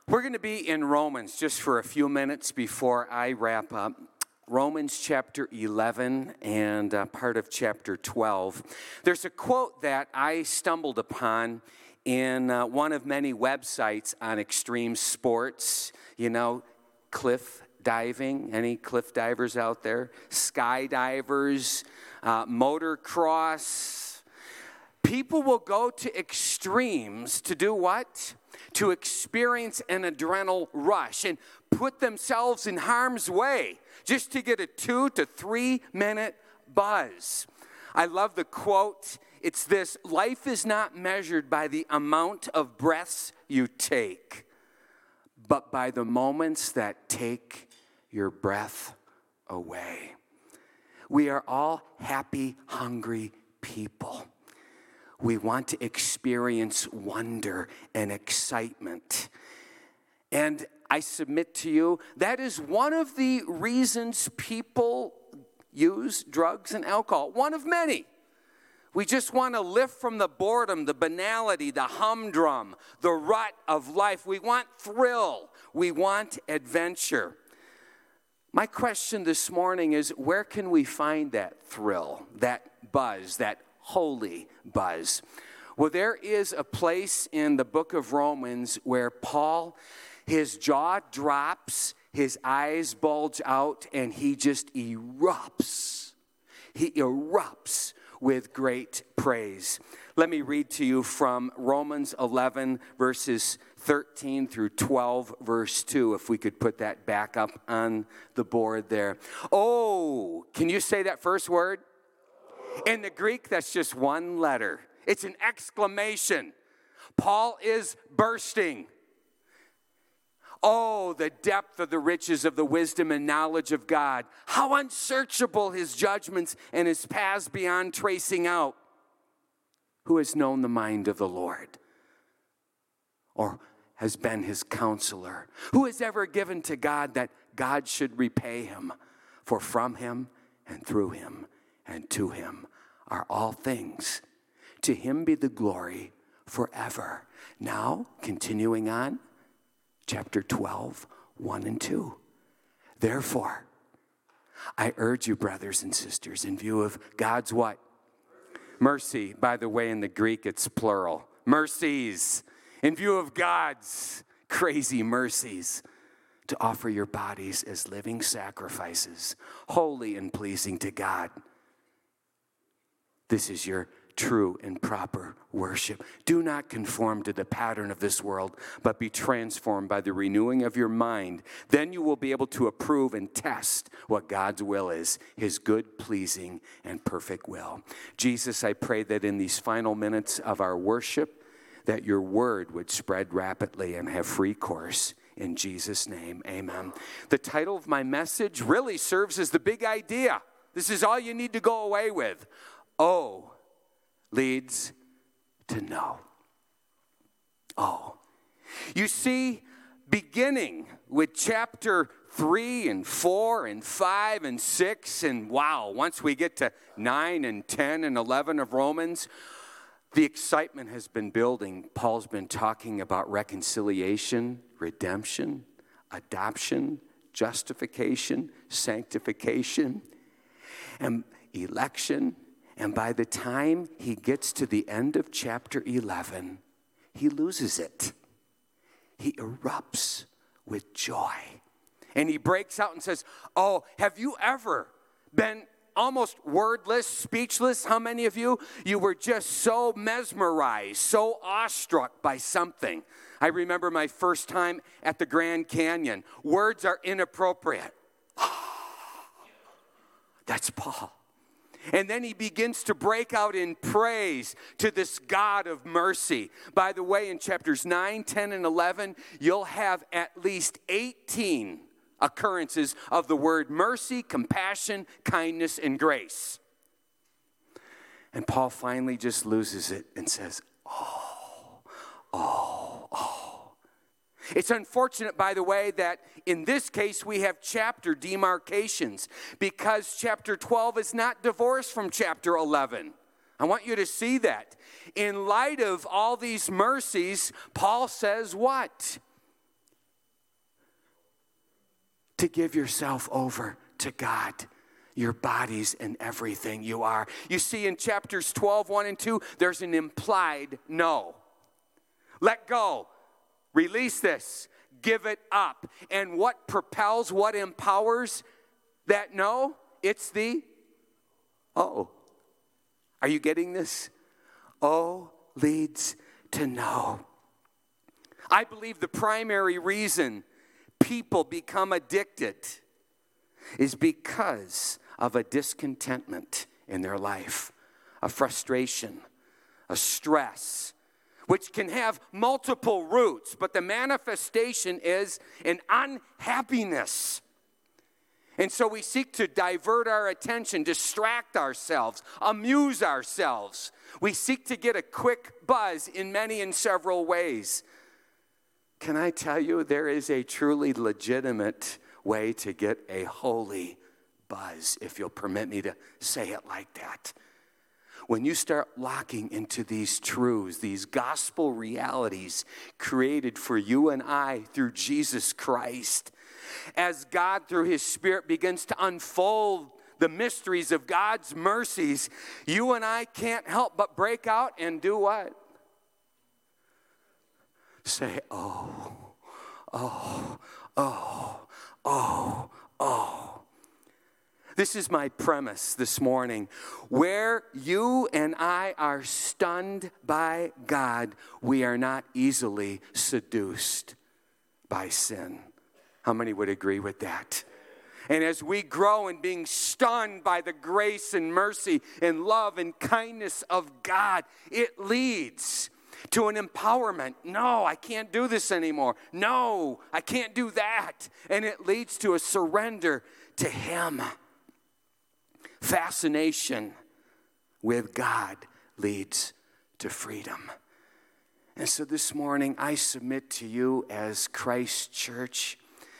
We're going to be in Romans just for a few minutes before I wrap up. Romans chapter 11 and part of chapter 12. There's a quote that I stumbled upon in one of many websites on extreme sports. You know, cliff diving. Any cliff divers out there? Skydivers, motocross. People will go to extremes to do what? To experience an adrenaline rush and put themselves in harm's way just to get a 2 to 3 minute buzz. I love the quote. It's this: life is not measured by the amount of breaths you take, but by the moments that take your breath away. We are all happy, hungry people. We want to experience wonder and excitement. And I submit to you, that is one of the reasons people use drugs and alcohol. One of many. We just want to lift from the boredom, the banality, the humdrum, the rut of life. We want thrill. We want adventure. My question this morning is, where can we find that thrill, that buzz, that holy buzz? Well, there is a place in the book of Romans where Paul, his jaw drops, his eyes bulge out, and he just erupts. He erupts with great praise. Let me read to you from Romans 11, verses 13 through 12, verse 2, if we could put that back up on the board there. Oh, can you say that first word? In the Greek, that's just one letter. It's an exclamation. Paul is bursting. Oh, the depth of the riches of the wisdom and knowledge of God. How unsearchable his judgments and his paths beyond tracing out. Who has known the mind of the Lord? Or has been his counselor? Who has ever given to God that God should repay him? For from him and through him and to him are all things. To him be the glory forever. Now, continuing on, chapter 12, 1 and 2. Therefore, I urge you, brothers and sisters, in view of God's what? Mercy. By the way, in the Greek, it's plural. Mercies. In view of God's crazy mercies, to offer your bodies as living sacrifices, holy and pleasing to God. This is your true and proper worship. Do not conform to the pattern of this world, but be transformed by the renewing of your mind. Then you will be able to approve and test what God's will is, his good, pleasing, and perfect will. Jesus, I pray that in these final minutes of our worship, that your word would spread rapidly and have free course. In Jesus' name, amen. The title of my message really serves as the big idea. This is all you need to go away with. O leads to know. Oh. You see, beginning with chapter 3 and 4 and 5 and 6, and wow, once we get to 9 and 10 and 11 of Romans, the excitement has been building. Paul's been talking about reconciliation, redemption, adoption, justification, sanctification, and election. And by the time he gets to the end of chapter 11, he loses it. He erupts with joy. And he breaks out and says, oh, have you ever been almost wordless, speechless? How many of you were just so mesmerized, so awestruck by something? I remember my first time at the Grand Canyon. Words are inappropriate. That's Paul. And then he begins to break out in praise to this God of mercy. By the way, in chapters 9, 10, and 11, you'll have at least 18 occurrences of the word mercy, compassion, kindness, and grace. And Paul finally just loses it and says, oh. It's unfortunate, by the way, that in this case we have chapter demarcations because chapter 12 is not divorced from chapter 11. I want you to see that. In light of all these mercies, Paul says what? to give yourself over to God, your bodies and everything you are. You see, in chapters 12, 1 and 2, there's an implied no. Let go. Release this. Give it up. And what propels, what empowers that no? It's the oh. Are you getting this? Oh leads to no. I believe the primary reason people become addicted is because of a discontentment in their life, a frustration, a stress, which can have multiple roots, but the manifestation is an unhappiness. And so we seek to divert our attention, distract ourselves, amuse ourselves. We seek to get a quick buzz in many and several ways. Can I tell you, there is a truly legitimate way to get a holy buzz, if you'll permit me to say it like that. When you start locking into these truths, these gospel realities created for you and I through Jesus Christ, as God through his Spirit begins to unfold the mysteries of God's mercies, you and I can't help but break out and do what? Say, oh, oh, oh, oh, oh. This is my premise this morning. Where you and I are stunned by God, we are not easily seduced by sin. How many would agree with that? And as we grow in being stunned by the grace and mercy and love and kindness of God, it leads to an empowerment. No, I can't do this anymore. No, I can't do that. And it leads to a surrender to him. Fascination with God leads to freedom. And so this morning, I submit to you as Christ Church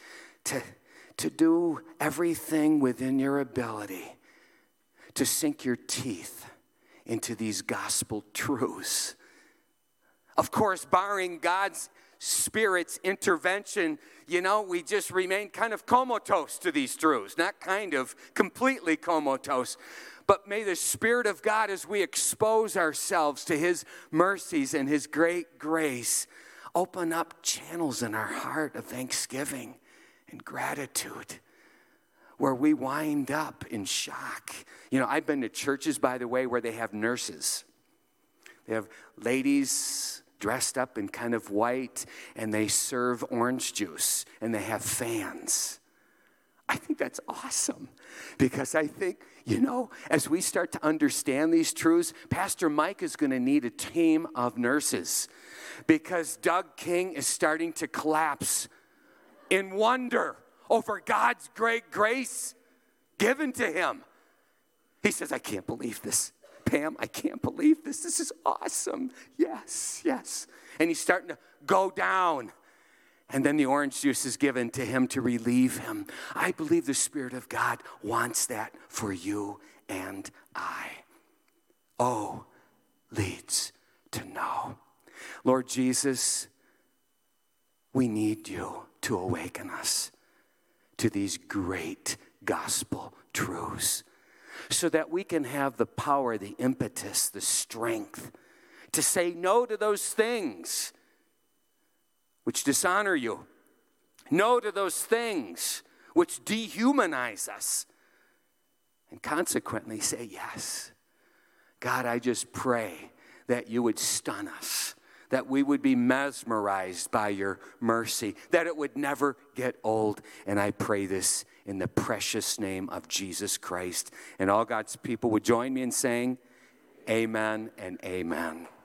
to do everything within your ability to sink your teeth into these gospel truths. Of course, barring God's Spirit's intervention, we just remain kind of comatose to these truths. Not kind of, completely comatose. But may the Spirit of God, as we expose ourselves to his mercies and his great grace, open up channels in our heart of thanksgiving and gratitude, where we wind up in shock. I've been to churches, by the way, where they have nurses. They have ladies dressed up in kind of white, and they serve orange juice, and they have fans. I think that's awesome, because I think, as we start to understand these truths, Pastor Mike is going to need a team of nurses, because Doug King is starting to collapse in wonder over God's great grace given to him. He says, I can't believe this. Pam, I can't believe this. This is awesome. Yes, yes. And he's starting to go down. And then the orange juice is given to him to relieve him. I believe the Spirit of God wants that for you and I. Oh leads to no. Lord Jesus, we need you to awaken us to these great gospel truths, so that we can have the power, the impetus, the strength to say no to those things which dishonor you. No to those things which dehumanize us. And consequently say yes. God, I just pray that you would stun us, that we would be mesmerized by your mercy, that it would never get old. And I pray this in the precious name of Jesus Christ. And all God's people would join me in saying, amen and amen.